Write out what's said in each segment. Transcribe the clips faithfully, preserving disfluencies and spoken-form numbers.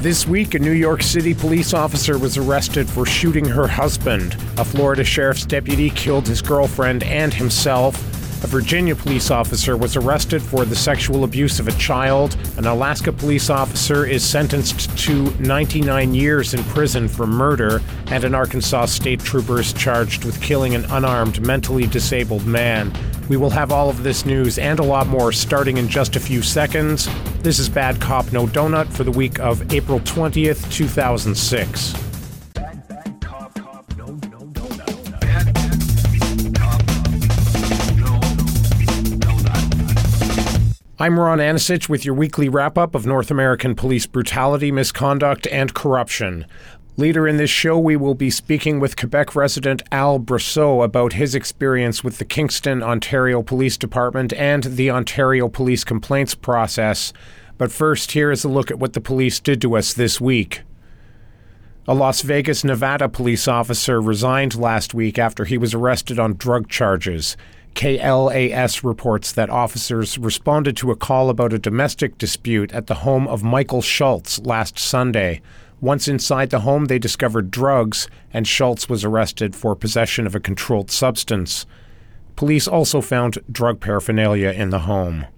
This week, a New York City police officer was arrested for shooting her husband. A Florida sheriff's deputy killed his girlfriend and himself. A Virginia police officer was arrested for the sexual abuse of a child. An Alaska police officer is sentenced to ninety-nine years in prison for murder. And an Arkansas state trooper is charged with killing an unarmed, mentally disabled man. We will have all of this news and a lot more starting in just a few seconds. This is Bad Cop No Donut for the week of April twentieth, two thousand six. Bad, bad cop, cop, no, no donut. Bad, bad cop, no, no donut. I'm Ron Anisich with your weekly wrap-up of North American police brutality, misconduct, and corruption. Later in this show, we will be speaking with Quebec resident Al Brosseau about his experience with the Kingston, Ontario Police Department and the Ontario Police Complaints process. But first, here is a look at what the police did to us this week. A Las Vegas, Nevada police officer resigned last week after he was arrested on drug charges. K L A S reports that officers responded to a call about a domestic dispute at the home of Michael Schultz last Sunday. Once inside the home, they discovered drugs, and Schultz was arrested for possession of a controlled substance. Police also found drug paraphernalia in the home.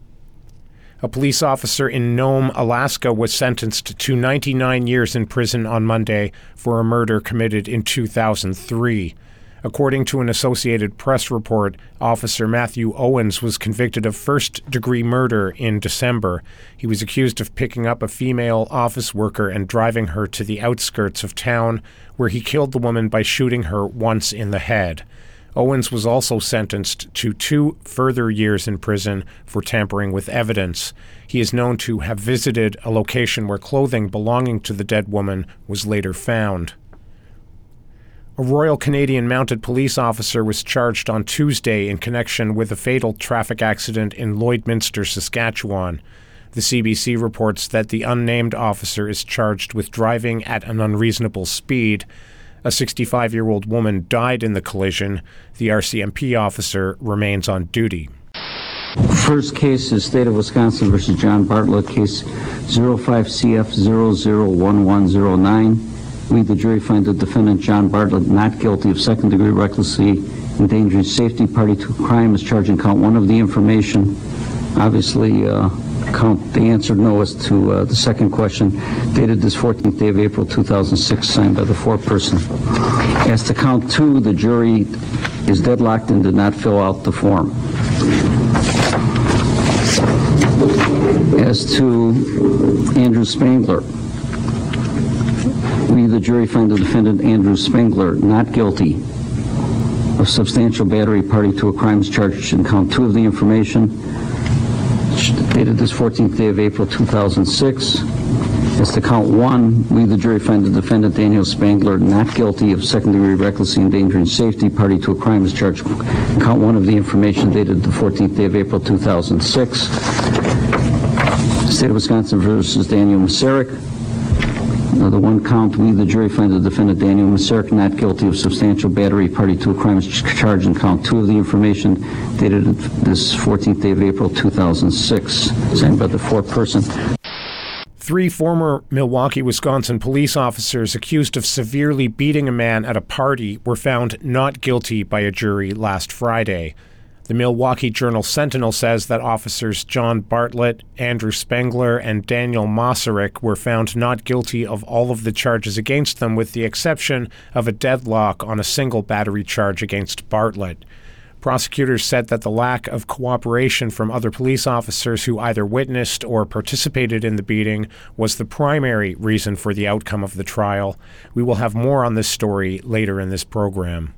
A police officer in Nome, Alaska, was sentenced to ninety-nine years in prison on Monday for a murder committed in two thousand three. According to an Associated Press report, Officer Matthew Owens was convicted of first-degree murder in December. He was accused of picking up a female office worker and driving her to the outskirts of town, where he killed the woman by shooting her once in the head. Owens was also sentenced to two further years in prison for tampering with evidence. He is known to have visited a location where clothing belonging to the dead woman was later found. A Royal Canadian Mounted Police officer was charged on Tuesday in connection with a fatal traffic accident in Lloydminster, Saskatchewan. The C B C reports that the unnamed officer is charged with driving at an unreasonable speed. A sixty-five-year-old woman died in the collision. The R C M P officer remains on duty. First case is State of Wisconsin versus John Bartlett, case zero five C F zero zero one one zero nine. We, the jury, find the defendant, John Bartlett, not guilty of second-degree recklessly endangering safety party to a crime as charged in count one of the information. Obviously, uh, count the answer no as to uh, the second question, dated this fourteenth day of April two thousand six, signed by the foreperson. As to count two, the jury is deadlocked and did not fill out the form. As to Andrew Spangler, we, the jury, find the defendant, Andrew Spangler, not guilty of substantial battery party to a crime charged in count two of the information, dated this fourteenth day of April two thousand six. As to count one, we, the jury, find the defendant, Daniel Spangler, not guilty of second-degree recklessly endangering safety party to a crime charged in count one of the information, dated the fourteenth day of April two thousand six. State of Wisconsin versus Daniel Masaryk. Uh, the one count, we, the jury, find the defendant, Daniel Masaryk, not guilty of substantial battery party to a crime charged in count two of the information, dated this fourteenth day of April two thousand six, signed by the foreperson. Three former Milwaukee, Wisconsin police officers accused of severely beating a man at a party were found not guilty by a jury last Friday. The Milwaukee Journal-Sentinel says that officers John Bartlett, Andrew Spangler, and Daniel Masaryk were found not guilty of all of the charges against them, with the exception of a deadlock on a single battery charge against Bartlett. Prosecutors said that the lack of cooperation from other police officers who either witnessed or participated in the beating was the primary reason for the outcome of the trial. We will have more on this story later in this program.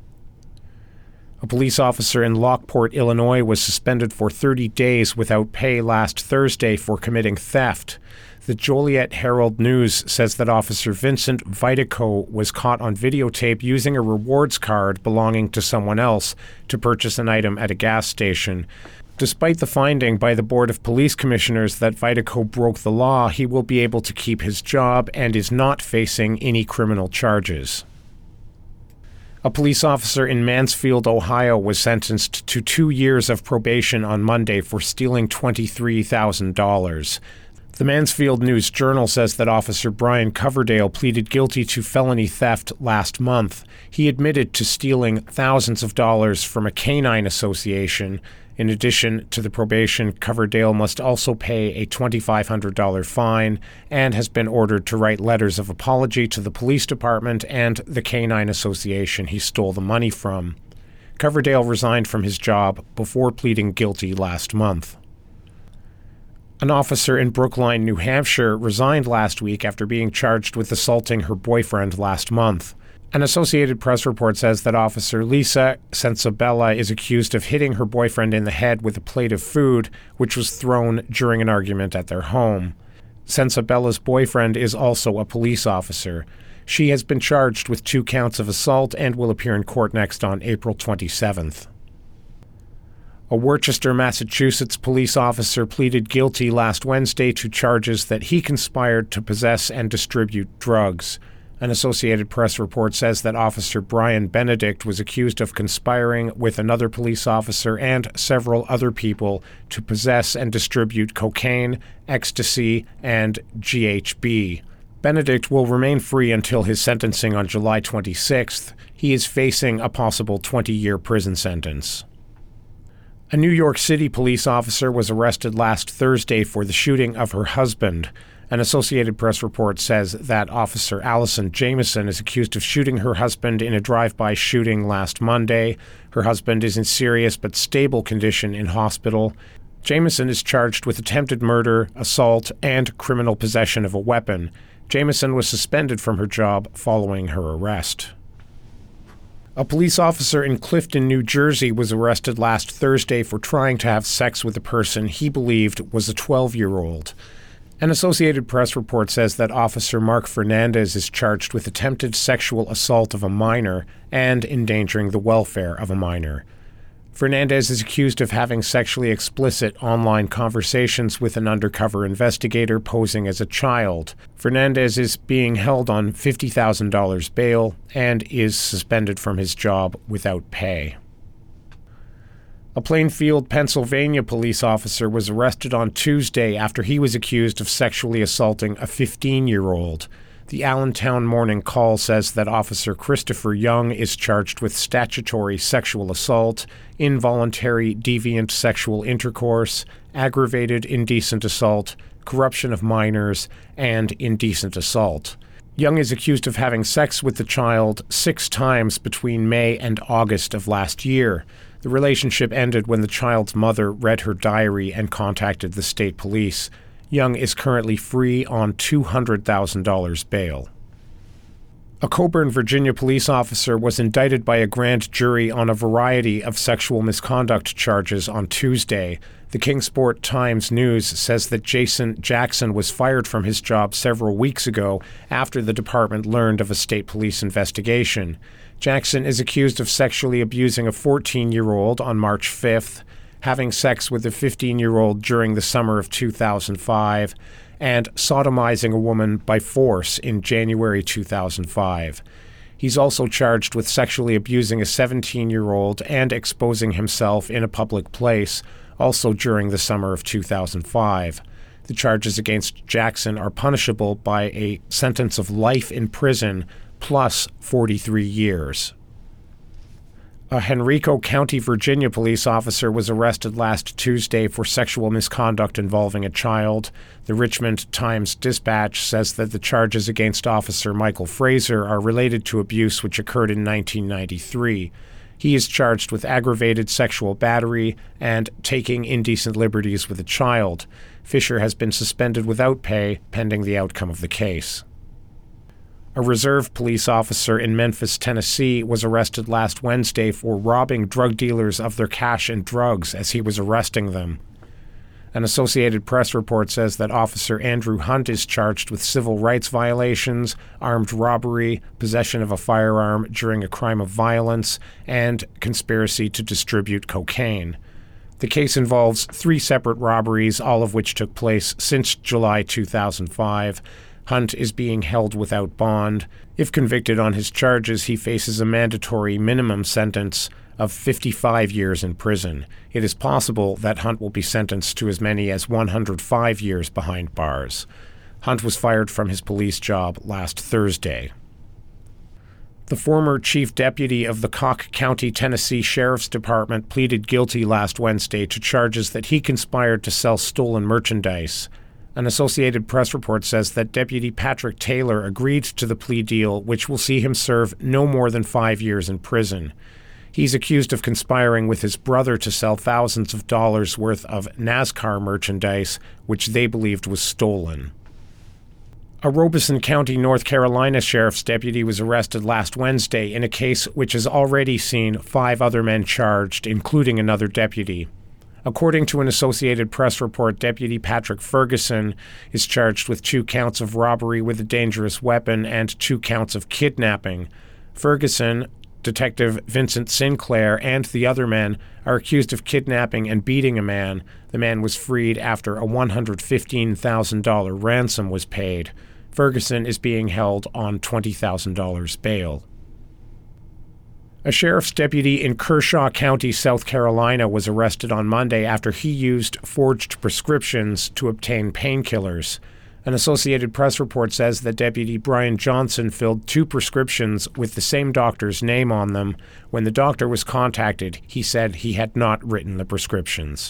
A police officer in Lockport, Illinois, was suspended for thirty days without pay last Thursday for committing theft. The Joliet Herald News says that Officer Vincent Vitico was caught on videotape using a rewards card belonging to someone else to purchase an item at a gas station. Despite the finding by the Board of Police Commissioners that Vitico broke the law, he will be able to keep his job and is not facing any criminal charges. A police officer in Mansfield, Ohio, was sentenced to two years of probation on Monday for stealing twenty-three thousand dollars. The Mansfield News-Journal says that Officer Brian Coverdale pleaded guilty to felony theft last month. He admitted to stealing thousands of dollars from a canine association. In addition to the probation, Coverdale must also pay a twenty-five hundred dollars fine and has been ordered to write letters of apology to the police department and the canine association he stole the money from. Coverdale resigned from his job before pleading guilty last month. An officer in Brookline, New Hampshire, resigned last week after being charged with assaulting her boyfriend last month. An Associated Press report says that Officer Lisa Sensabella is accused of hitting her boyfriend in the head with a plate of food, which was thrown during an argument at their home. Sensabella's boyfriend is also a police officer. She has been charged with two counts of assault and will appear in court next on April twenty-seventh. A Worcester, Massachusetts police officer pleaded guilty last Wednesday to charges that he conspired to possess and distribute drugs. An Associated Press report says that Officer Brian Benedict was accused of conspiring with another police officer and several other people to possess and distribute cocaine, ecstasy, and G H B. Benedict will remain free until his sentencing on July twenty-sixth. He is facing a possible twenty-year prison sentence. A New York City police officer was arrested last Thursday for the shooting of her husband. An Associated Press report says that Officer Allison Jamison is accused of shooting her husband in a drive-by shooting last Monday. Her husband is in serious but stable condition in hospital. Jamison is charged with attempted murder, assault, and criminal possession of a weapon. Jamison was suspended from her job following her arrest. A police officer in Clifton, New Jersey, was arrested last Thursday for trying to have sex with a person he believed was a twelve-year-old. An Associated Press report says that Officer Mark Fernandez is charged with attempted sexual assault of a minor and endangering the welfare of a minor. Fernandez is accused of having sexually explicit online conversations with an undercover investigator posing as a child. Fernandez is being held on fifty thousand dollars bail and is suspended from his job without pay. A Plainfield, Pennsylvania police officer was arrested on Tuesday after he was accused of sexually assaulting a fifteen-year-old. The Allentown Morning Call says that Officer Christopher Young is charged with statutory sexual assault, involuntary deviant sexual intercourse, aggravated indecent assault, corruption of minors, and indecent assault. Young is accused of having sex with the child six times between May and August of last year. The relationship ended when the child's mother read her diary and contacted the state police. Young is currently free on two hundred thousand dollars bail. A Coburn, Virginia police officer was indicted by a grand jury on a variety of sexual misconduct charges on Tuesday. The Kingsport Times News says that Jason Jackson was fired from his job several weeks ago after the department learned of a state police investigation. Jackson is accused of sexually abusing a fourteen-year-old on March fifth, having sex with a fifteen-year-old during the summer of two thousand five, and sodomizing a woman by force in January two thousand five. He's also charged with sexually abusing a seventeen-year-old and exposing himself in a public place, also during the summer of two thousand five. The charges against Jackson are punishable by a sentence of life in prison plus forty-three years. A Henrico County, Virginia police officer was arrested last Tuesday for sexual misconduct involving a child. The Richmond Times-Dispatch says that the charges against Officer Michael Fraser are related to abuse which occurred in nineteen ninety-three. He is charged with aggravated sexual battery and taking indecent liberties with a child. Fisher has been suspended without pay pending the outcome of the case. A reserve police officer in Memphis, Tennessee, was arrested last Wednesday for robbing drug dealers of their cash and drugs as he was arresting them. An Associated Press report says that Officer Andrew Hunt is charged with civil rights violations, armed robbery, possession of a firearm during a crime of violence, and conspiracy to distribute cocaine. The case involves three separate robberies, all of which took place since July two thousand five. Hunt is being held without bond. If convicted on his charges, he faces a mandatory minimum sentence of fifty-five years in prison. It is possible that Hunt will be sentenced to as many as one hundred five years behind bars. Hunt was fired from his police job last Thursday. The former chief deputy of the Cocke County, Tennessee Sheriff's Department pleaded guilty last Wednesday to charges that he conspired to sell stolen merchandise. An Associated Press report says that Deputy Patrick Taylor agreed to the plea deal, which will see him serve no more than five years in prison. He's accused of conspiring with his brother to sell thousands of dollars worth of NASCAR merchandise, which they believed was stolen. A Robeson County, North Carolina sheriff's deputy was arrested last Wednesday in a case which has already seen five other men charged, including another deputy. According to an Associated Press report, Deputy Patrick Ferguson is charged with two counts of robbery with a dangerous weapon and two counts of kidnapping. Ferguson, Detective Vincent Sinclair, and the other men are accused of kidnapping and beating a man. The man was freed after a one hundred fifteen thousand dollars ransom was paid. Ferguson is being held on twenty thousand dollars bail. A sheriff's deputy in Kershaw County, South Carolina, was arrested on Monday after he used forged prescriptions to obtain painkillers. An Associated Press report says that Deputy Brian Johnson filled two prescriptions with the same doctor's name on them. When the doctor was contacted, he said he had not written the prescriptions.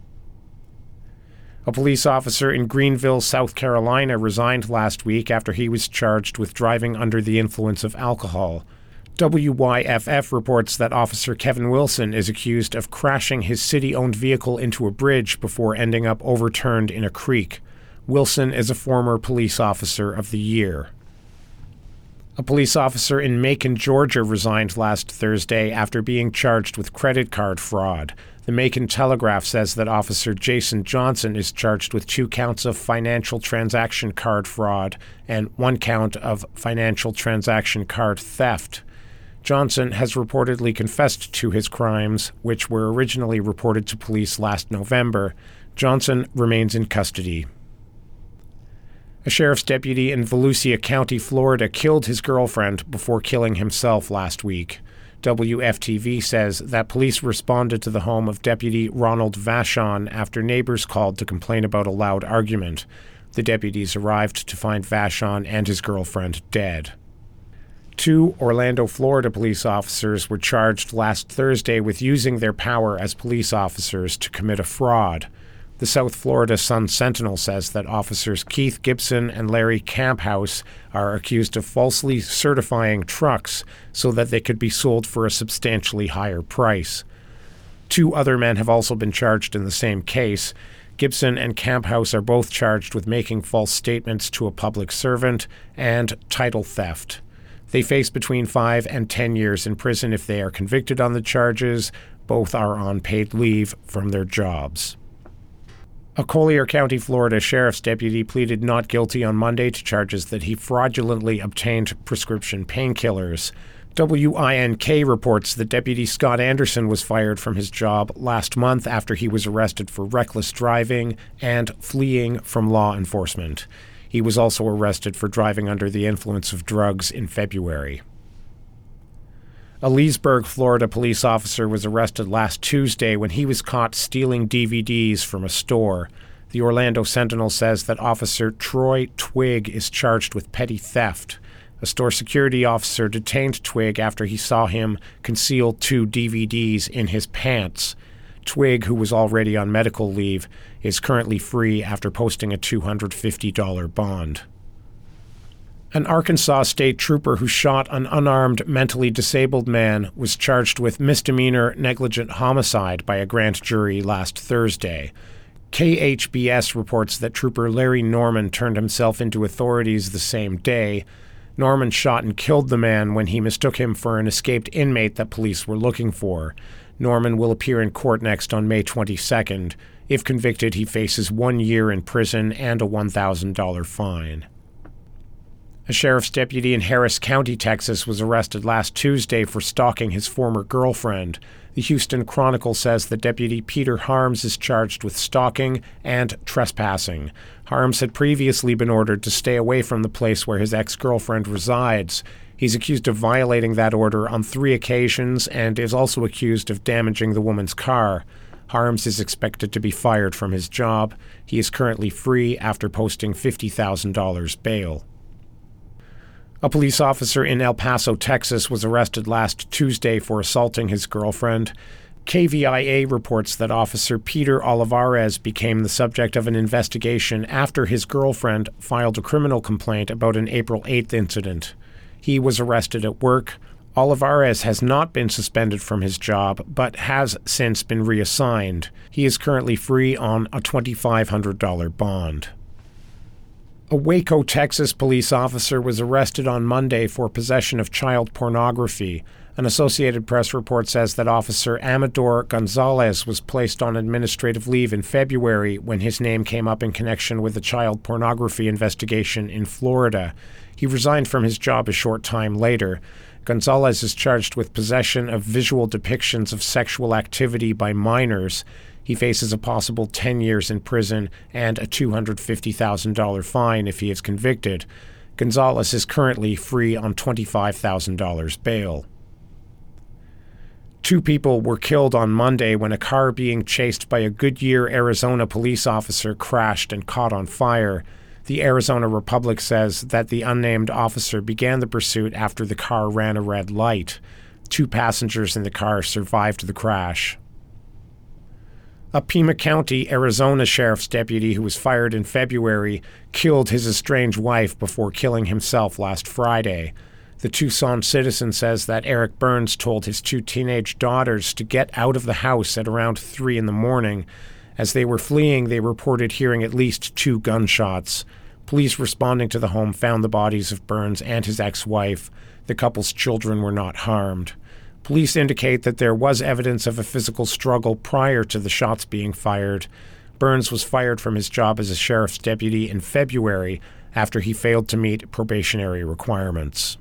A police officer in Greenville, South Carolina, resigned last week after he was charged with driving under the influence of alcohol. W Y F F reports that Officer Kevin Wilson is accused of crashing his city-owned vehicle into a bridge before ending up overturned in a creek. Wilson is a former Police Officer of the Year. A police officer in Macon, Georgia, resigned last Thursday after being charged with credit card fraud. The Macon Telegraph says that Officer Jason Johnson is charged with two counts of financial transaction card fraud and one count of financial transaction card theft. Johnson has reportedly confessed to his crimes, which were originally reported to police last November. Johnson remains in custody. A sheriff's deputy in Volusia County, Florida, killed his girlfriend before killing himself last week. W F T V says that police responded to the home of Deputy Ronald Vachon after neighbors called to complain about a loud argument. The deputies arrived to find Vachon and his girlfriend dead. Two Orlando, Florida police officers were charged last Thursday with using their power as police officers to commit a fraud. The South Florida Sun-Sentinel says that officers Keith Gibson and Larry Camphouse are accused of falsely certifying trucks so that they could be sold for a substantially higher price. Two other men have also been charged in the same case. Gibson and Camphouse are both charged with making false statements to a public servant and title theft. They face between five and ten years in prison if they are convicted on the charges. Both are on paid leave from their jobs. A Collier County, Florida sheriff's deputy pleaded not guilty on Monday to charges that he fraudulently obtained prescription painkillers. W I N K reports that Deputy Scott Anderson was fired from his job last month after he was arrested for reckless driving and fleeing from law enforcement. He was also arrested for driving under the influence of drugs in February. A Leesburg, Florida police officer was arrested last Tuesday when he was caught stealing D V Ds from a store. The Orlando Sentinel says that Officer Troy Twig is charged with petty theft. A store security officer detained Twig after he saw him conceal two D V Ds in his pants. Twig, who was already on medical leave, is currently free after posting a two hundred fifty dollars bond. An Arkansas state trooper who shot an unarmed, mentally disabled man was charged with misdemeanor negligent homicide by a grand jury last Thursday. K H B S reports that Trooper Larry Norman turned himself into authorities the same day. Norman shot and killed the man when he mistook him for an escaped inmate that police were looking for. Norman will appear in court next on May twenty-second. If convicted, he faces one year in prison and a one thousand dollars fine. A sheriff's deputy in Harris County, Texas, was arrested last Tuesday for stalking his former girlfriend. The Houston Chronicle says that Deputy Peter Harms is charged with stalking and trespassing. Harms had previously been ordered to stay away from the place where his ex-girlfriend resides. He's accused of violating that order on three occasions and is also accused of damaging the woman's car. Harms is expected to be fired from his job. He is currently free after posting fifty thousand dollars bail. A police officer in El Paso, Texas, was arrested last Tuesday for assaulting his girlfriend. K V I A reports that Officer Peter Olivares became the subject of an investigation after his girlfriend filed a criminal complaint about an April eighth incident. He was arrested at work. Olivares has not been suspended from his job, but has since been reassigned. He is currently free on a twenty-five hundred dollars bond. A Waco, Texas police officer was arrested on Monday for possession of child pornography. An Associated Press report says that Officer Amador Gonzalez was placed on administrative leave in February when his name came up in connection with a child pornography investigation in Florida. He resigned from his job a short time later. Gonzalez is charged with possession of visual depictions of sexual activity by minors. He faces a possible ten years in prison and a two hundred fifty thousand dollars fine if he is convicted. Gonzalez is currently free on twenty-five thousand dollars bail. Two people were killed on Monday when a car being chased by a Goodyear, Arizona police officer crashed and caught on fire. The Arizona Republic says that the unnamed officer began the pursuit after the car ran a red light. Two passengers in the car survived the crash. A Pima County, Arizona sheriff's deputy who was fired in February killed his estranged wife before killing himself last Friday. The Tucson Citizen says that Eric Burns told his two teenage daughters to get out of the house at around three in the morning. As they were fleeing, they reported hearing at least two gunshots. Police responding to the home found the bodies of Burns and his ex-wife. The couple's children were not harmed. Police indicate that there was evidence of a physical struggle prior to the shots being fired. Burns was fired from his job as a sheriff's deputy in February after he failed to meet probationary requirements.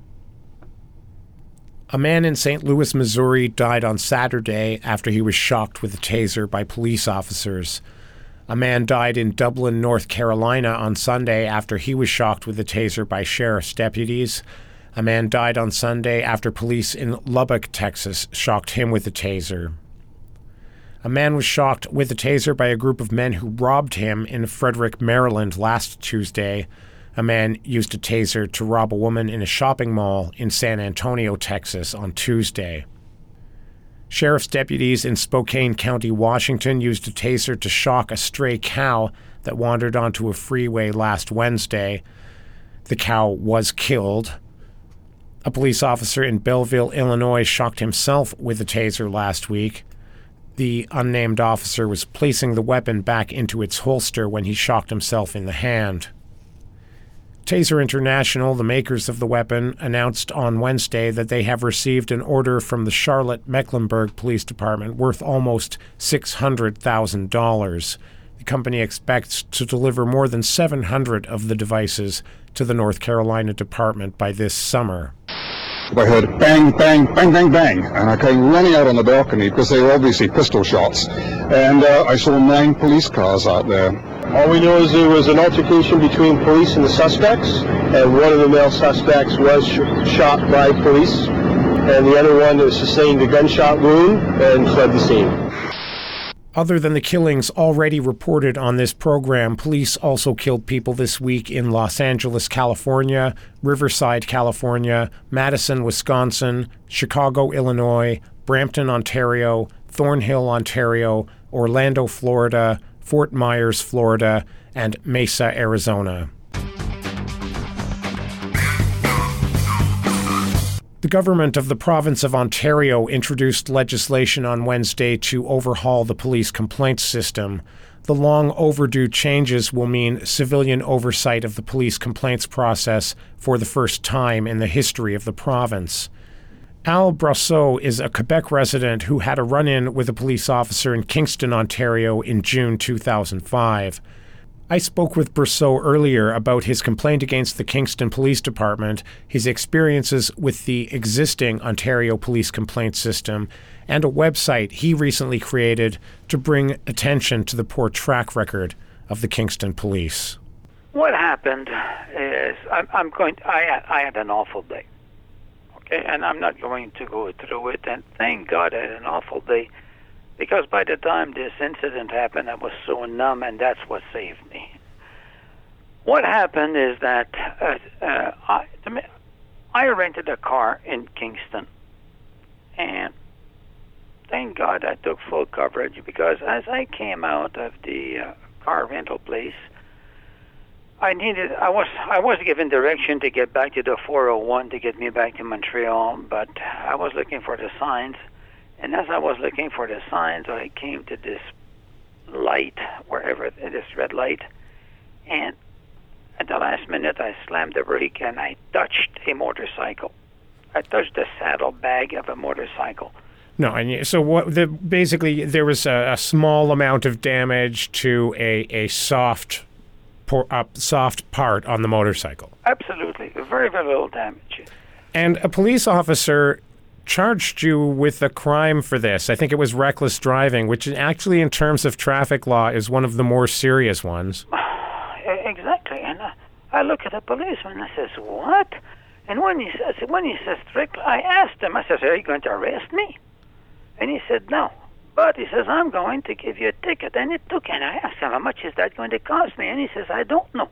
A man in Saint Louis, Missouri died on Saturday after he was shocked with a taser by police officers. A man died in Dublin, North Carolina on Sunday after he was shocked with a taser by sheriff's deputies. A man died on Sunday after police in Lubbock, Texas, shocked him with a taser. A man was shocked with a taser by a group of men who robbed him in Frederick, Maryland last Tuesday. A man used a taser to rob a woman in a shopping mall in San Antonio, Texas on Tuesday. Sheriff's deputies in Spokane County, Washington used a taser to shock a stray cow that wandered onto a freeway last Wednesday. The cow was killed. A police officer in Belleville, Illinois shocked himself with a taser last week. The unnamed officer was placing the weapon back into its holster when he shocked himself in the hand. Taser International, the makers of the weapon, announced on Wednesday that they have received an order from the Charlotte-Mecklenburg Police Department worth almost six hundred thousand dollars. The company expects to deliver more than seven hundred of the devices to the North Carolina Department by this summer. I heard bang, bang, bang, bang, bang, and I came running out on the balcony because they were obviously pistol shots, and uh, I saw nine police cars out there. All we know is there was an altercation between police and the suspects, and one of the male suspects was sh- shot by police, and the other one sustained a gunshot wound and fled the scene. Other than the killings already reported on this program, police also killed people this week in Los Angeles, California, Riverside, California, Madison, Wisconsin, Chicago, Illinois, Brampton, Ontario, Thornhill, Ontario, Orlando, Florida, Fort Myers, Florida, and Mesa, Arizona. The government of the province of Ontario introduced legislation on Wednesday to overhaul the police complaints system. The long overdue changes will mean civilian oversight of the police complaints process for the first time in the history of the province. Al Brosseau is a Quebec resident who had a run-in with a police officer in Kingston, Ontario in June two thousand five. I spoke with Brousseau earlier about his complaint against the Kingston Police Department, his experiences with the existing Ontario police complaint system, and a website he recently created to bring attention to the poor track record of the Kingston Police. What happened is I'm, I'm going. To, I I had an awful day. Okay, and I'm not going to go through it. And thank God I had an awful day, because by the time this incident happened, I was so numb, and that's what saved me. What happened is that uh, uh, I, I rented a car in Kingston, and thank God I took full coverage, because as I came out of the uh, car rental place, I needed. I was. I was given direction to get back to the four oh one to get me back to Montreal, but I was looking for the signs, and as I was looking for the signs, I came to this light, wherever this red light, and at the last minute, I slammed the brake and I touched a motorcycle. I touched the saddlebag of a motorcycle. No, and so what? The, basically, there was a, a small amount of damage to a a soft. Pour up soft part on the motorcycle. Absolutely. Very, very little damage. And a police officer charged you with a crime for this. I think it was reckless driving, which actually in terms of traffic law is one of the more serious ones. Exactly. And uh, I look at the policeman and I says, what? And when he says, when he says strict, I asked him, I says, are you going to arrest me? And he said, no. But he says, I'm going to give you a ticket. And it took, and I asked him, how much is that going to cost me? And he says, I don't know.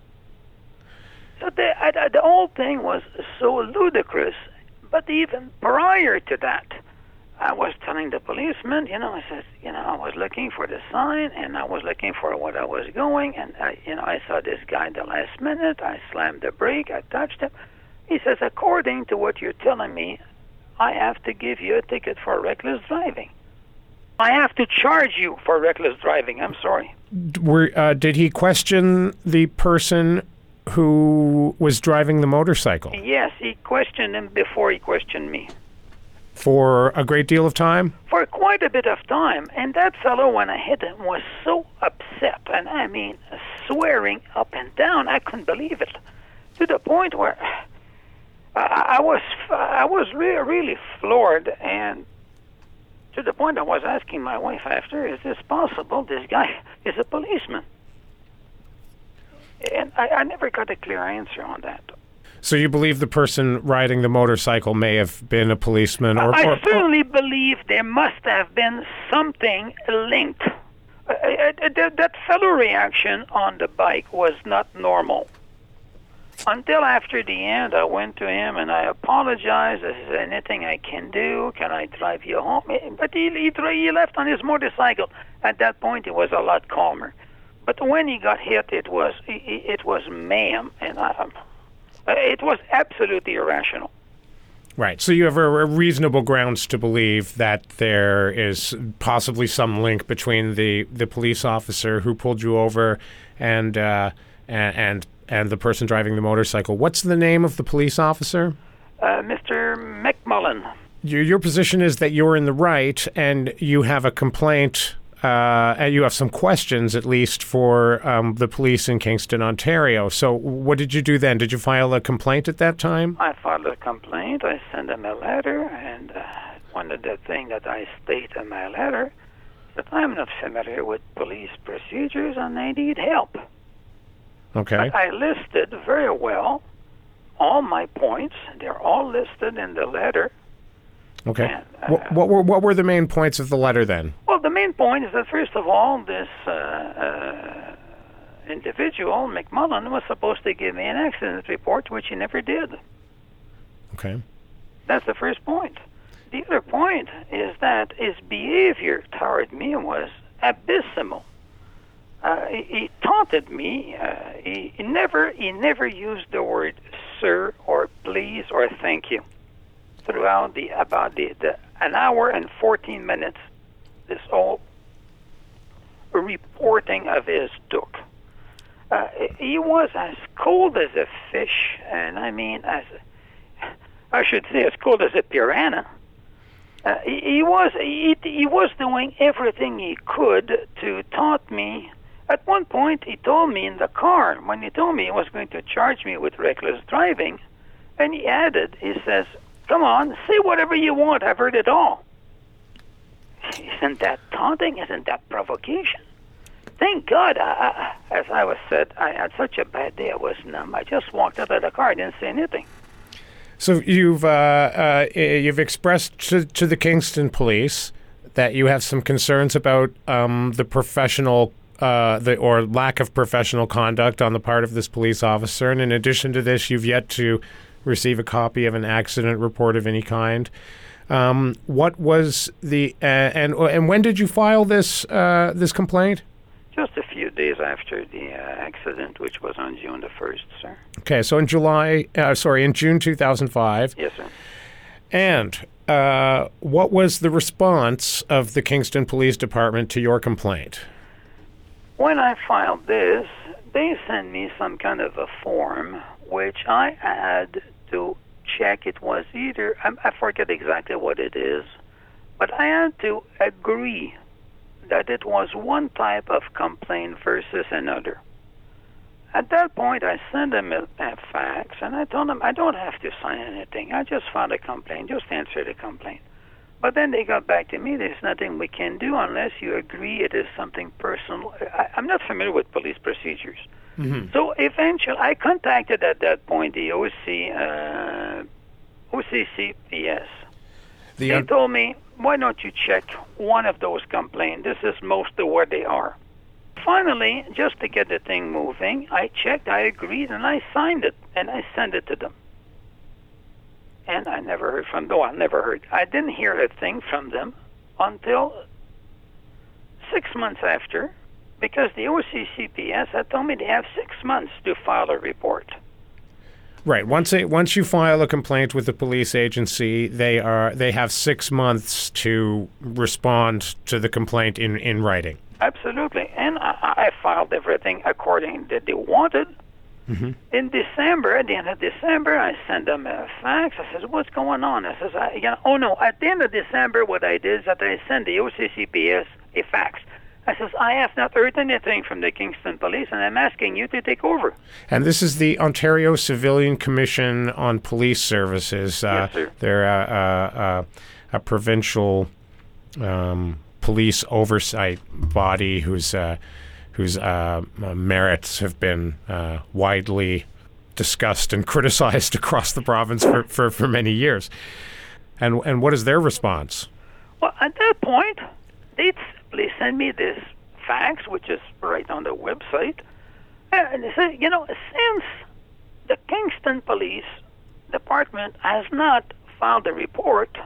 So the, I, the whole thing was so ludicrous. But even prior to that, I was telling the policeman, you know, I says, you know, I was looking for the sign, and I was looking for what I was going, and, I, you know, I saw this guy the last minute. I slammed the brake. I touched him. He says, according to what you're telling me, I have to give you a ticket for reckless driving. I have to charge you for reckless driving. I'm sorry. Were, uh, did he question the person who was driving the motorcycle? Yes, he questioned him before he questioned me. For a great deal of time? For quite a bit of time. And that fellow, when I hit him, was so upset. And I mean, swearing up and down. I couldn't believe it. To the point where I, I was I was re- really floored, and to the point I was asking my wife after, is this possible? This guy is a policeman. And I, I never got a clear answer on that. So you believe the person riding the motorcycle may have been a policeman? Or, I or, certainly or, believe there must have been something linked. Uh, uh, that, that fellow reaction on the bike was not normal. Until after the end, I went to him and I apologized. Is there anything I can do? Can I drive you home? But he, he, he left on his motorcycle. At that point, he was a lot calmer. But when he got hit, it was it was mayhem, and I, it was absolutely irrational. Right. So you have a, a reasonable grounds to believe that there is possibly some link between the, the police officer who pulled you over and uh, and. and and the person driving the motorcycle. What's the name of the police officer? Uh, Mister McMullen. Your, your position is that you're in the right, and you have a complaint, uh, and you have some questions, at least, for um, the police in Kingston, Ontario. So what did you do then? Did you file a complaint at that time? I filed a complaint. I sent them a letter, and uh, one of the things that I state in my letter is that I'm not familiar with police procedures, and I need help. Okay. But I listed very well all my points. They're all listed in the letter. Okay. And, uh, what, what were what were the main points of the letter then? Well, the main point is that, first of all, this uh, uh, individual, McMullen, was supposed to give me an accident report, which he never did. Okay. That's the first point. The other point is that his behavior toward me was abysmal. Uh, he, he taunted me. Uh, he, he never he never used the word sir or please or thank you throughout the about the, the an hour and fourteen minutes this whole reporting of his took. Uh, he was as cold as a fish, and I mean as I should say as cold as a piranha. Uh, he, he was he, he was doing everything he could to taunt me At one point, he told me in the car, when he told me he was going to charge me with reckless driving, and he added, he says, come on, say whatever you want, I've heard it all. Isn't that taunting? Isn't that provocation? Thank God, I, I, as I was said, I had such a bad day, I was numb. I just walked out of the car, I didn't say anything. So you've uh, uh, you've expressed to, to the Kingston Police that you have some concerns about um, the professional uh, the or lack of professional conduct on the part of this police officer, and in addition to this, you've yet to receive a copy of an accident report of any kind. Um, what was the uh, and and when did you file this uh, this complaint? Just a few days after the uh, accident, which was on June the first, sir. Okay, so in July, uh, sorry, in June two thousand five. Yes, sir. And uh, what was the response of the Kingston Police Department to your complaint? When I filed this, they sent me some kind of a form, which I had to check. It was either, I, I forget exactly what it is, but I had to agree that it was one type of complaint versus another. At that point, I sent them a, a fax, and I told them I don't have to sign anything. I just filed a complaint, just answer the complaint. But then they got back to me, there's nothing we can do unless you agree it is something personal. I, I'm not familiar with police procedures. Mm-hmm. So eventually, I contacted at that point the O C, uh, O C C P S. The they un- told me, why don't you check one of those complaints? This is most of where they are. Finally, just to get the thing moving, I checked, I agreed, and I signed it, and I sent it to them. And I never heard from them. No, I never heard. I didn't hear a thing from them until six months after, because the O C C P S had told me they have six months to file a report. Right. Once they, once you file a complaint with the police agency, they are they have six months to respond to the complaint in, in writing. Absolutely. And I, I filed everything according that they wanted. Mm-hmm. In December, at the end of December, I sent them a fax. I said, what's going on? I said, I, you know, oh, no, at the end of December, what I did is that I sent the O C C P S a fax. I says, I have not heard anything from the Kingston Police, and I'm asking you to take over. And this is the Ontario Civilian Commission on Police Services. Uh, yes, sir. They're a, a, a, a provincial um, police oversight body whose uh, whose uh, merits have been uh, widely discussed and criticized across the province for, for, for many years. And and what is their response? Well, at that point, they simply send me this fax, which is right on the website, and they say, you know, since the Kingston Police Department has not filed a report,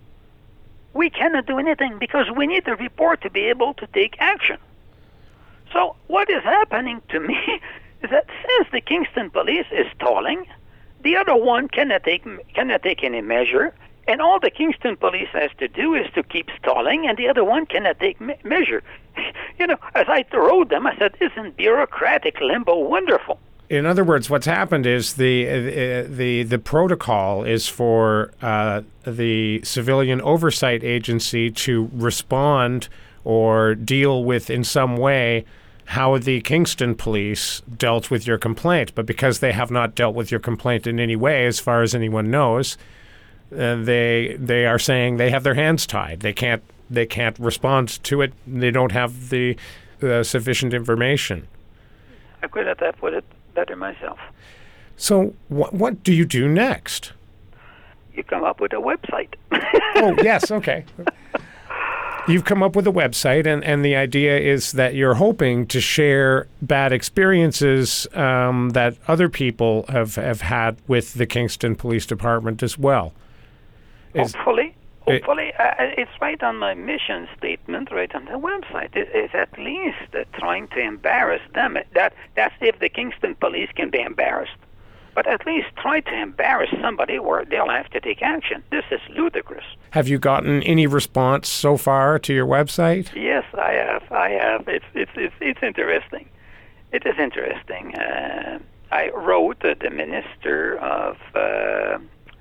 we cannot do anything because we need the report to be able to take action. So what is happening to me is that since the Kingston Police is stalling, the other one cannot take cannot take any measure, and all the Kingston Police has to do is to keep stalling, and the other one cannot take me- measure. You know, as I wrote them, I said, isn't bureaucratic limbo wonderful? In other words, what's happened is the uh, the the protocol is for uh, the Civilian Oversight Agency to respond or deal with in some way how the Kingston Police dealt with your complaint. But because they have not dealt with your complaint in any way, as far as anyone knows, uh, they they are saying they have their hands tied. They can't they can't respond to it. They don't have the uh, sufficient information. I could not have put it better myself. So wh- what do you do next? You come up with a website. Oh, yes, okay. You've come up with a website, and, and the idea is that you're hoping to share bad experiences um, that other people have, have had with the Kingston Police Department as well. Is, hopefully. Hopefully. It, uh, it's right on my mission statement, right on the website. It, it's at least uh, trying to embarrass them. That That's if the Kingston Police can be embarrassed. But at least try to embarrass somebody where they'll have to take action. This is ludicrous. Have you gotten any response so far to your website? Yes, I have. I have. It's it's it's, it's interesting. It is interesting. Uh, I wrote uh, the Minister of uh,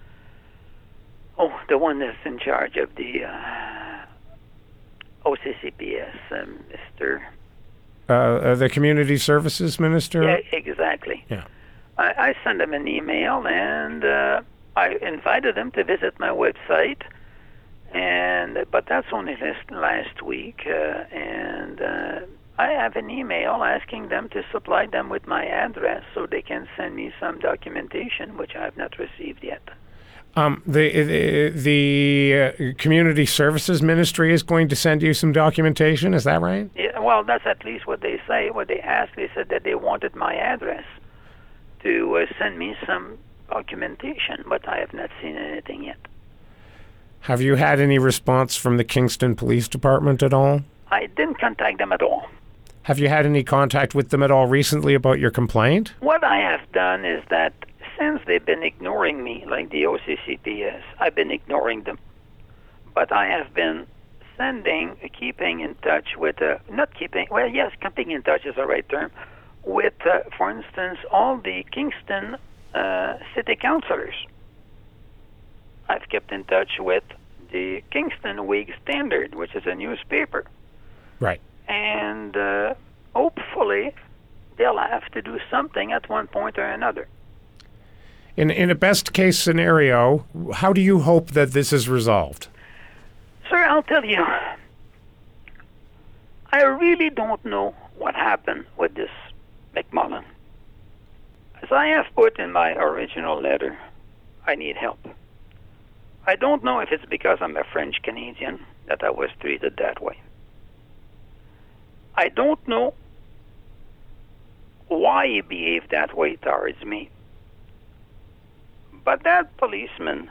oh, the one that's in charge of the uh, O C C P S, uh, Mister uh, uh, the community services minister? Yeah, exactly. Yeah. I, I sent him an email, and uh, I invited him to visit my website. And but that's only last last week, uh, and uh, I have an email asking them to supply them with my address so they can send me some documentation, which I have not received yet. Um, the the, the uh, community services ministry is going to send you some documentation. Is that right? Yeah, well, that's at least what they say. What they asked, they said that they wanted my address to uh, send me some documentation, but I have not seen anything yet. Have you had any response from the Kingston Police Department at all? I didn't contact them at all. Have you had any contact with them at all recently about your complaint? What I have done is that since they've been ignoring me, like the O C C P S, I've been ignoring them. But I have been sending, keeping in touch with, uh, not keeping, well, yes, keeping in touch is the right term, with, uh, for instance, all the Kingston uh, city councilors. I've kept in touch with the Kingston Week Standard, which is a newspaper. Right. And uh, hopefully they'll have to do something at one point or another. In in a best case scenario, how do you hope that this is resolved? Sir, I'll tell you, I really don't know what happened with this McMullen. As I have put in my original letter, I need help. I don't know if it's because I'm a French Canadian that I was treated that way. I don't know why he behaved that way towards me. But that policeman,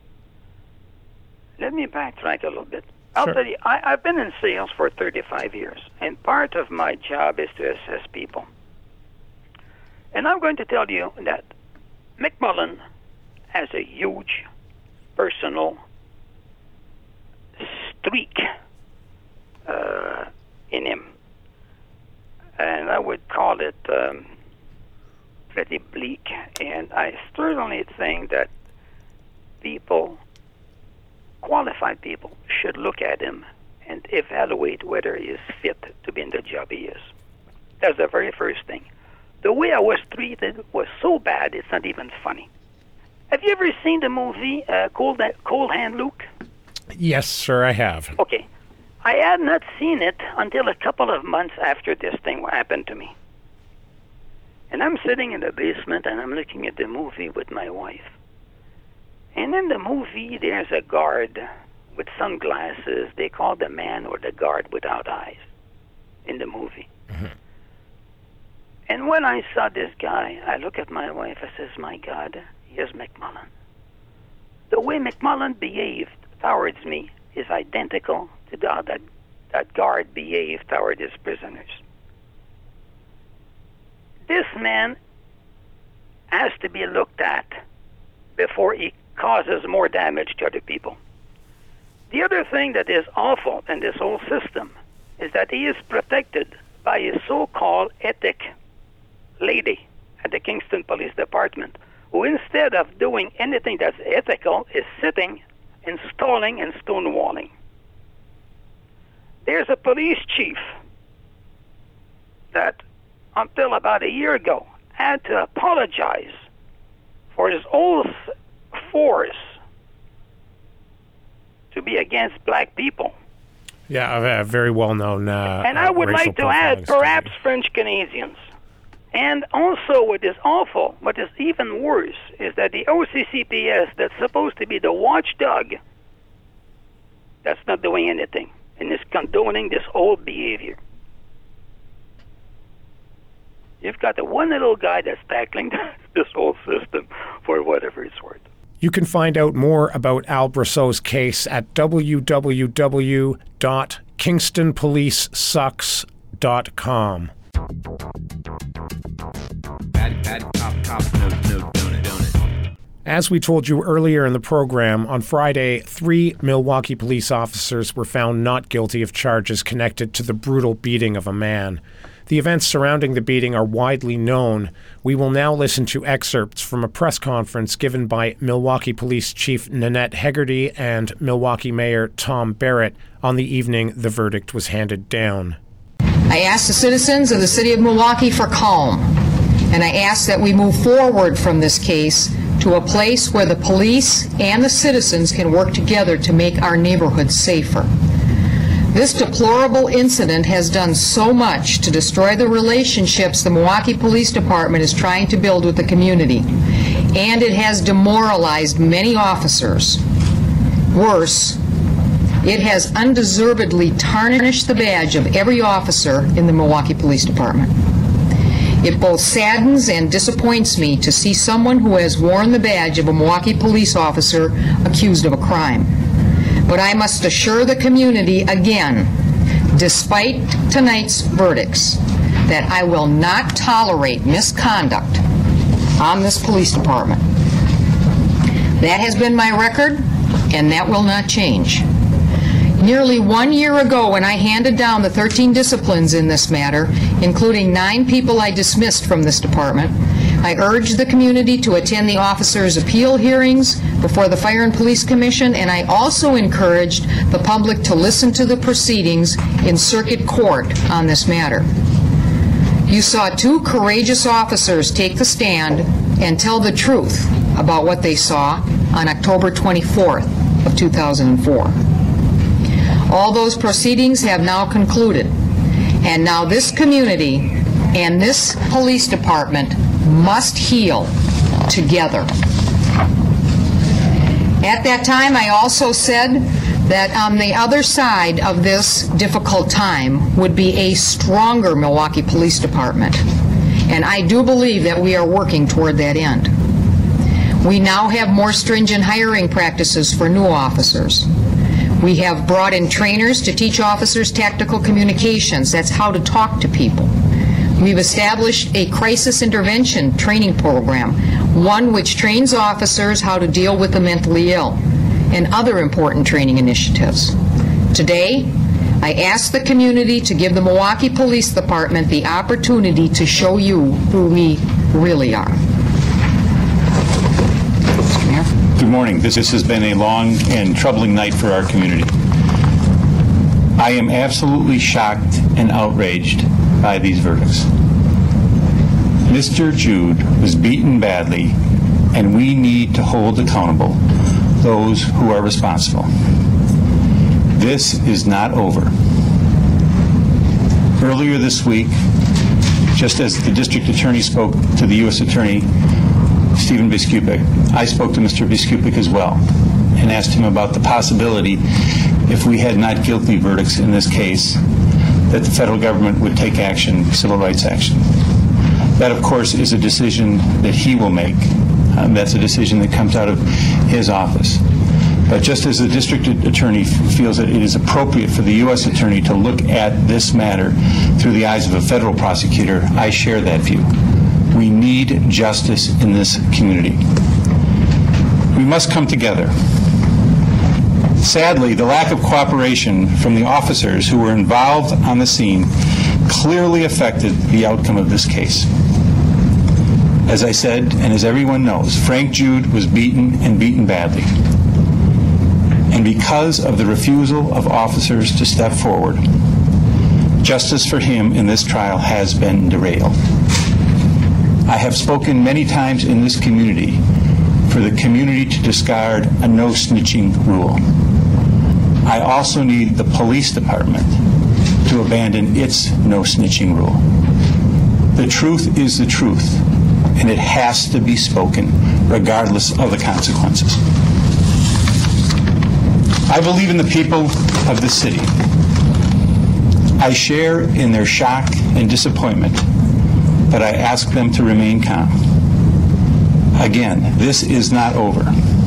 let me backtrack a little bit. I'll Sure. tell you, I, I've been in sales for thirty-five years, and part of my job is to assess people. And I'm going to tell you that McMullen has a huge personal streak uh, in him. And I would call it um, pretty bleak. And I certainly think that people, qualified people, should look at him and evaluate whether he is fit to be in the job he is. That's the very first thing. The way I was treated was so bad, it's not even funny. Have you ever seen the movie uh, Cold, Cold Hand Luke? Yes, sir, I have. Okay. I had not seen it until a couple of months after this thing happened to me. And I'm sitting in the basement and I'm looking at the movie with my wife. And in the movie, there's a guard with sunglasses. They call the man or the guard without eyes in the movie. Mm-hmm. And when I saw this guy, I look at my wife, I says, my God, here's McMullen. The way McMullen behaved towards me is identical to how that, that guard behaved toward his prisoners. This man has to be looked at before he causes more damage to other people. The other thing that is awful in this whole system is that he is protected by his so-called ethic lady at the Kingston Police Department, who instead of doing anything that's ethical is sitting and stalling and stonewalling. There's a police chief that until about a year ago had to apologize for his whole force to be against black people. Yeah, a very well-known uh, And I would racial like to add, profiling perhaps study. French Canadians. And also what is awful, what is even worse, is that the O C C P S, that's supposed to be the watchdog, that's not doing anything and is condoning this old behavior. You've got the one little guy that's tackling this whole system for whatever it's worth. You can find out more about Al Brosseau's case at w w w dot kingston police sucks dot com. Bad, bad cop, cop, no, no, donut, donut. As we told you earlier in the program, on Friday, three Milwaukee police officers were found not guilty of charges connected to the brutal beating of a man. The events surrounding the beating are widely known. We will now listen to excerpts from a press conference given by Milwaukee Police Chief Nanette Hegarty and Milwaukee Mayor Tom Barrett on the evening the verdict was handed down. I ask the citizens of the city of Milwaukee for calm, and I ask that we move forward from this case to a place where the police and the citizens can work together to make our neighborhoods safer. This deplorable incident has done so much to destroy the relationships the Milwaukee Police Department is trying to build with the community, and it has demoralized many officers. Worse, it has undeservedly tarnished the badge of every officer in the Milwaukee Police Department. It both saddens and disappoints me to see someone who has worn the badge of a Milwaukee police officer accused of a crime. But I must assure the community again, despite tonight's verdicts, that I will not tolerate misconduct on this police department. That has been my record, and that will not change. Nearly one year ago, when I handed down the thirteen disciplines in this matter, including nine people I dismissed from this department, I urged the community to attend the officers' appeal hearings before the Fire and Police Commission, and I also encouraged the public to listen to the proceedings in circuit court on this matter. You saw two courageous officers take the stand and tell the truth about what they saw on October twenty-fourth of two thousand four. All those proceedings have now concluded, and now this community and this police department must heal together. At that time, I also said that on the other side of this difficult time would be a stronger Milwaukee Police Department, and I do believe that we are working toward that end. We now have more stringent hiring practices for new officers. We have brought in trainers to teach officers tactical communications. That's how to talk to people. We've established a crisis intervention training program, one which trains officers how to deal with the mentally ill, and other important training initiatives. Today, I ask the community to give the Milwaukee Police Department the opportunity to show you who we really are. Mister Mayor? Good morning. This, this has been a long and troubling night for our community. I am absolutely shocked and outraged by these verdicts. Mister Jude was beaten badly, and we need to hold accountable those who are responsible. This is not over. Earlier this week, just as the district attorney spoke to the U S Attorney, Stephen Biskupik, I spoke to Mister Biskupik as well and asked him about the possibility, if we had not guilty verdicts in this case, that the federal government would take action, civil rights action. That, of course, is a decision that he will make. Um, that's a decision that comes out of his office. But just as the district attorney feels that it is appropriate for the U S Attorney to look at this matter through the eyes of a federal prosecutor, I share that view. We need justice in this community. We must come together. Sadly, the lack of cooperation from the officers who were involved on the scene clearly affected the outcome of this case. As I said, and as everyone knows, Frank Jude was beaten and beaten badly. And because of the refusal of officers to step forward, justice for him in this trial has been derailed. I have spoken many times in this community for the community to discard a no snitching rule. I also need the police department to abandon its no snitching rule. The truth is the truth, and it has to be spoken regardless of the consequences. I believe in the people of this city. I share in their shock and disappointment, but I ask them to remain calm. Again, this is not over.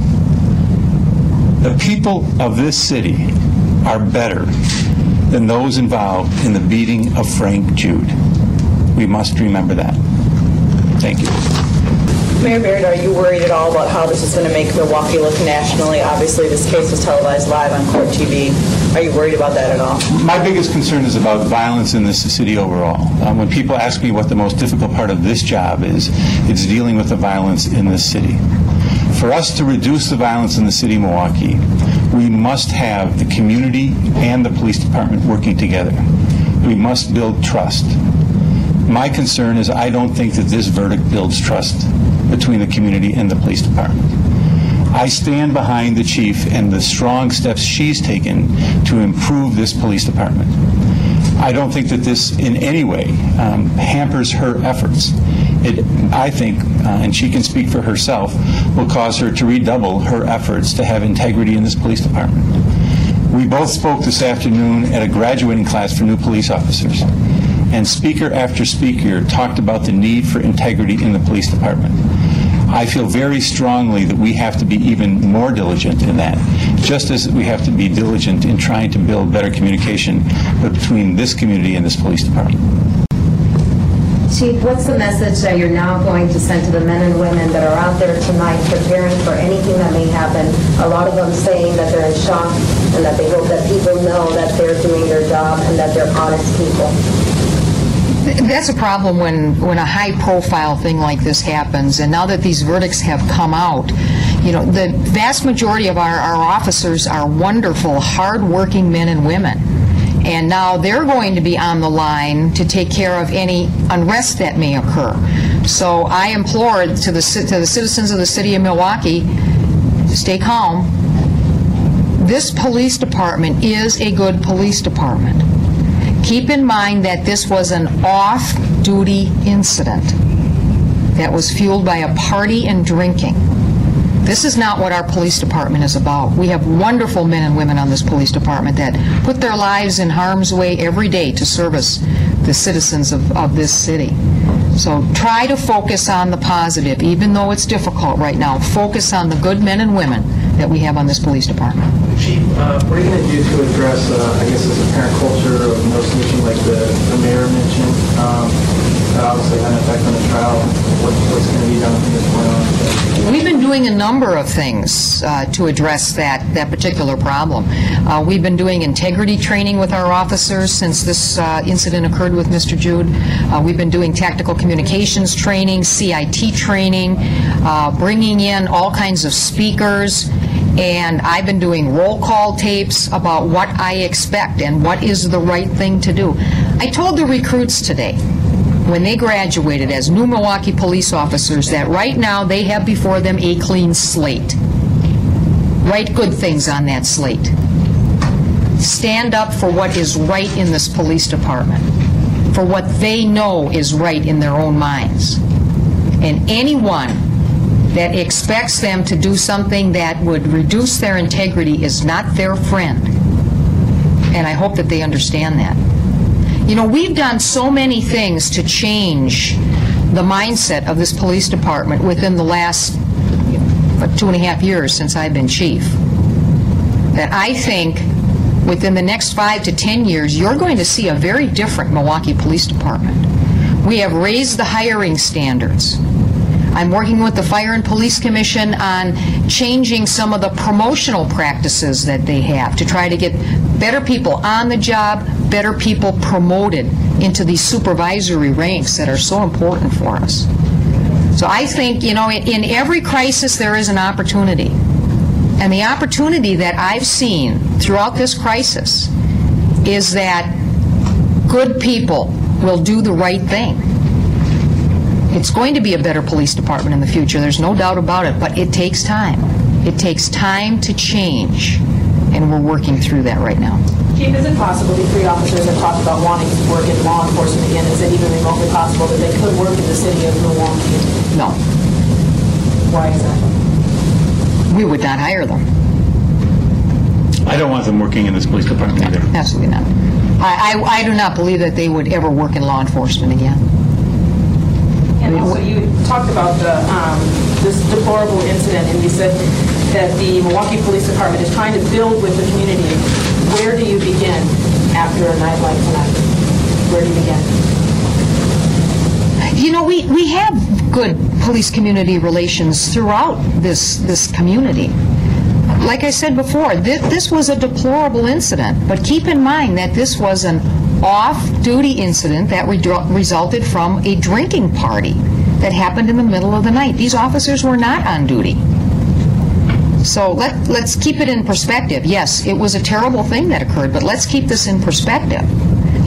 The people of this city are better than those involved in the beating of Frank Jude. We must remember that. Thank you. Mayor Baird, are you worried at all about how this is going to make Milwaukee look nationally? Obviously, this case was televised live on Court T V. Are you worried about that at all? My biggest concern is about violence in this city overall. Um, when people ask me what the most difficult part of this job is, it's dealing with the violence in this city. For us to reduce the violence in the city of Milwaukee, we must have the community and the police department working together. We must build trust. My concern is I don't think that this verdict builds trust between the community and the police department. I stand behind the chief and the strong steps she's taken to improve this police department. I don't think that this in any way um, hampers her efforts. It, I think, uh, and she can speak for herself, will cause her to redouble her efforts to have integrity in this police department. We both spoke this afternoon at a graduating class for new police officers, and speaker after speaker talked about the need for integrity in the police department. I feel very strongly that we have to be even more diligent in that, just as we have to be diligent in trying to build better communication between this community and this police department. Chief, what's the message that you're now going to send to the men and women that are out there tonight preparing for anything that may happen? A lot of them saying that they're in shock and that they hope that people know that they're doing their job and that they're honest people. That's a problem when, when a high-profile thing like this happens, and now that these verdicts have come out, you know, the vast majority of our, our officers are wonderful, hard-working men and women. And now they're going to be on the line to take care of any unrest that may occur. So I implore to the, to the citizens of the city of Milwaukee, stay calm. This police department is a good police department. Keep in mind that this was an off-duty incident that was fueled by a party and drinking. This is not what our police department is about. We have wonderful men and women on this police department that put their lives in harm's way every day to service the citizens of, of this city. So try to focus on the positive, even though it's difficult right now. Focus on the good men and women that we have on this police department. Chief, uh, what are you going to do to address, uh, I guess, this apparent culture of no snitching like the, the mayor mentioned? Um, that obviously had an effect on the trial. What, what's going to be done from this point on? We've been doing a number of things uh, to address that, that particular problem. Uh, we've been doing integrity training with our officers since this uh, incident occurred with Mister Jude. Uh, we've been doing tactical communications training, C I T training, uh, bringing in all kinds of speakers, and I've been doing roll call tapes about what I expect and what is the right thing to do. I told the recruits today, when they graduated as new Milwaukee police officers, that right now they have before them a clean slate. Write good things on that slate. Stand up for what is right in this police department, for what they know is right in their own minds. And anyone that expects them to do something that would reduce their integrity is not their friend. And I hope that they understand that. You know, we've done so many things to change the mindset of this police department within the last you know, two and a half years since I've been chief, that I think within the next five to ten years, you're going to see a very different Milwaukee Police Department. We have raised the hiring standards. I'm working with the Fire and Police Commission on changing some of the promotional practices that they have to try to get better people on the job, better people promoted into these supervisory ranks that are so important for us. So I think, you know, in, in every crisis there is an opportunity. And the opportunity that I've seen throughout this crisis is that good people will do the right thing. It's going to be a better police department in the future, there's no doubt about it, but it takes time. It takes time to change, and we're working through that right now. Chief, is it possible, the three officers have talked about wanting to work in law enforcement again, is it even remotely possible that they could work in the city of Milwaukee? No. Why is that? We would not hire them. I don't want them working in this police department either. Absolutely not. I, I, I do not believe that they would ever work in law enforcement again. And also, you talked about the, um, this deplorable incident, and you said that the Milwaukee Police Department is trying to build with the community. Where do you begin after a night like tonight? Where do you begin? You know, we, we have good police-community relations throughout this, this community. Like I said before, this, this was a deplorable incident, but keep in mind that this was an off-duty incident that re resulted from a drinking party that happened in the middle of the night. These officers were not on duty. So let, let's keep it in perspective. Yes, it was a terrible thing that occurred, but let's keep this in perspective.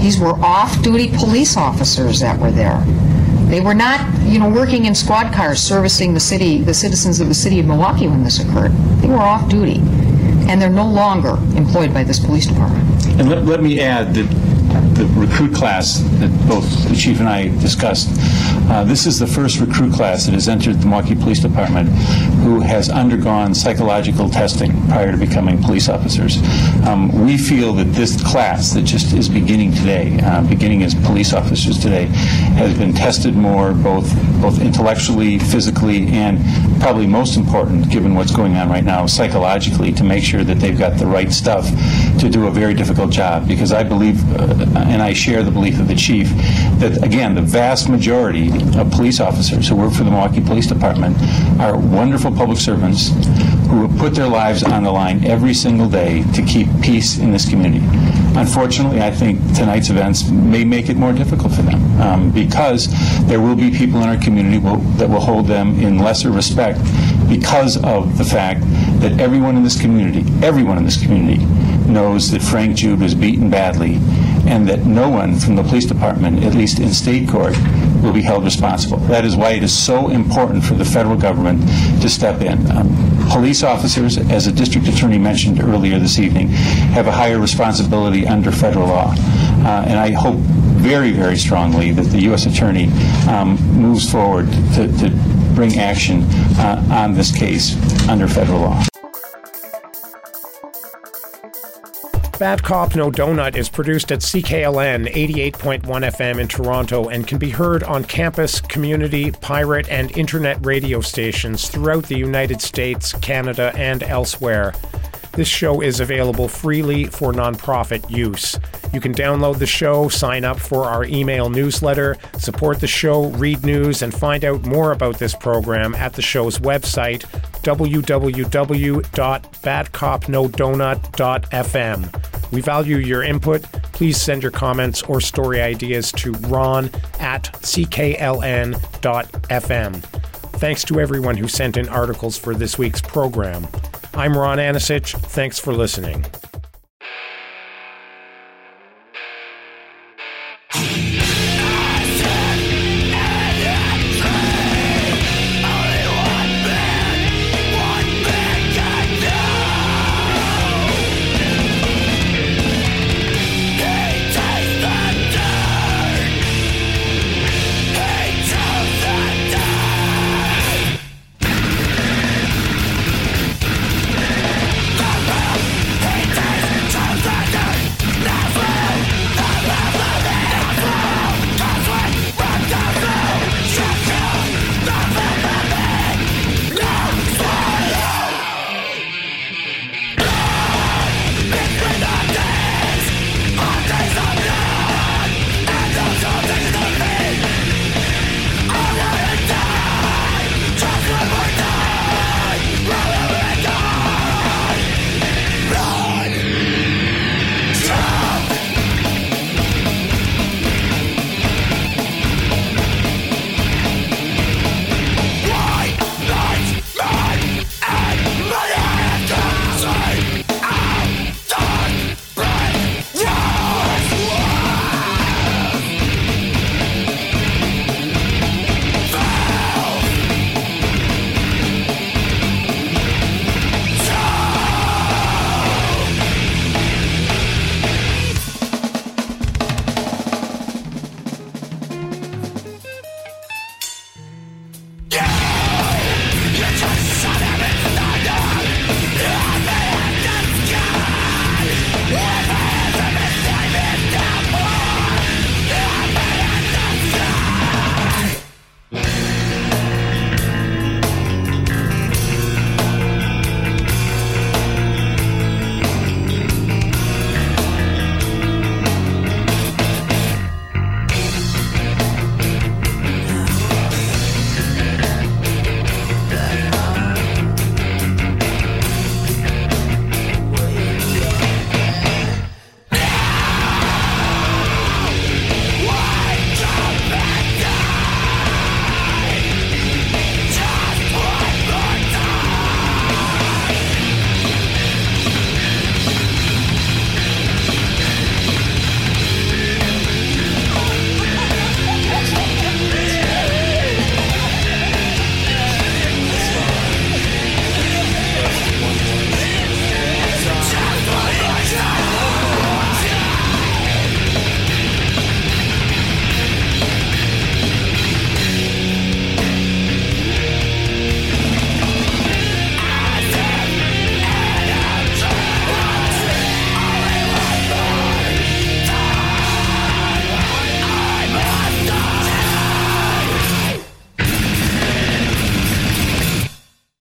These were off-duty police officers that were there. They were not, you know, working in squad cars servicing the city, the citizens of the city of Milwaukee when this occurred. They were off-duty, and they're no longer employed by this police department. And let, let me add that the recruit class that both the chief and I discussed, uh, this is the first recruit class that has entered the Milwaukee Police Department who has undergone psychological testing prior to becoming police officers. Um, we feel that this class that just is beginning today, uh, beginning as police officers today, has been tested more, both both intellectually, physically, and probably most important, given what's going on right now, psychologically, to make sure that they've got the right stuff to do a very difficult job. Because I believe, uh, and I share the belief of the chief, that again, the vast majority of police officers who work for the Milwaukee Police Department are wonderful public servants who have put their lives on the line every single day to keep peace in this community. Unfortunately, I think tonight's events may make it more difficult for them um, because there will be people in our community will, that will hold them in lesser respect because of the fact that everyone in this community, everyone in this community knows that Frank Jude was beaten badly and that no one from the police department, at least in state court, will be held responsible. That is why it is so important for the federal government to step in. Um, police officers, as a district attorney mentioned earlier this evening, have a higher responsibility under federal law. Uh, and I hope very, very strongly that the U S Attorney um, moves forward to, to bring action uh, on this case under federal law. Bad Cop No Donut is produced at C K L N eighty-eight point one F M in Toronto and can be heard on campus, community, pirate, and internet radio stations throughout the United States, Canada, and elsewhere. This show is available freely for nonprofit use. You can download the show, sign up for our email newsletter, support the show, read news, and find out more about this program at the show's website, w w w dot bad cop no donut dot f m. We value your input. Please send your comments or story ideas to ron at c k l n dot f m. Thanks to everyone who sent in articles for this week's program. I'm Ron Anisich. Thanks for listening.